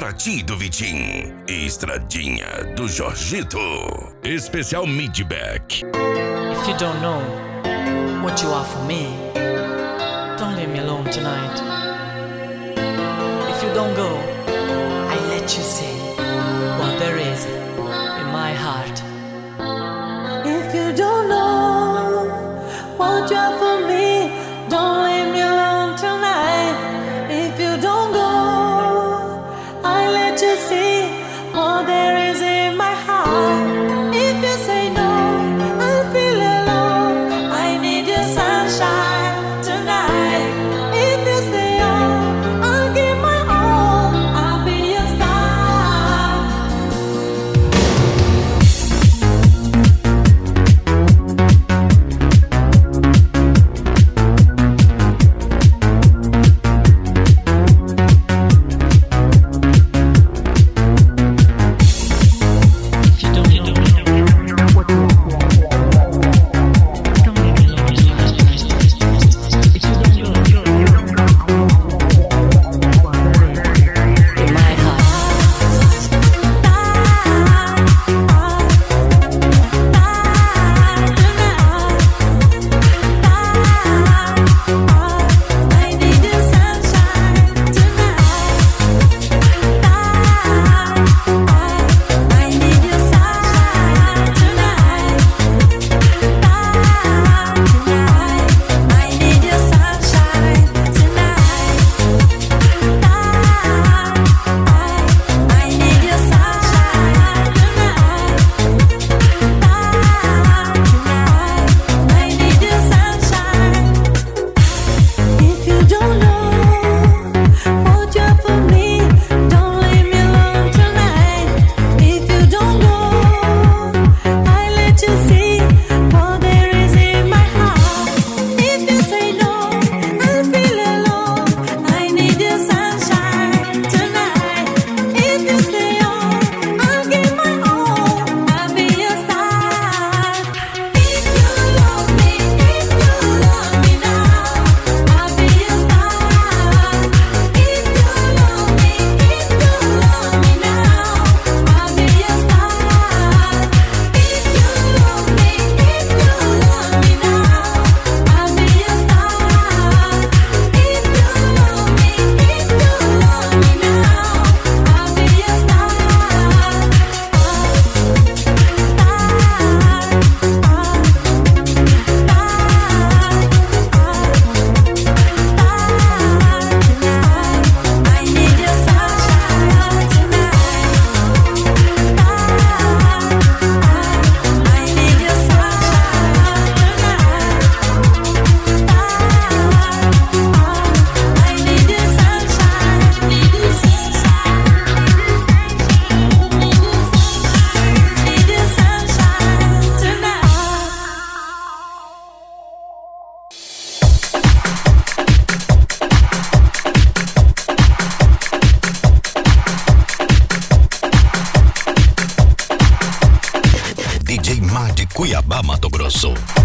pra ti do Vitinho. Estradinha do Jorgito. Especial Midback. If you don't know what you are for me, don't leave me alone tonight. If you don't go, I let you see what there is in my heart. If you don't know what you are for me, don't leave me alone tonight. If you don't go, I let you see what there is in my heart. If you say no, I feel alone. I need your sunshine tonight. If you stay on, I'll give my all. I'll be your star. DJ Mar de Cuiabá, Mato Grosso.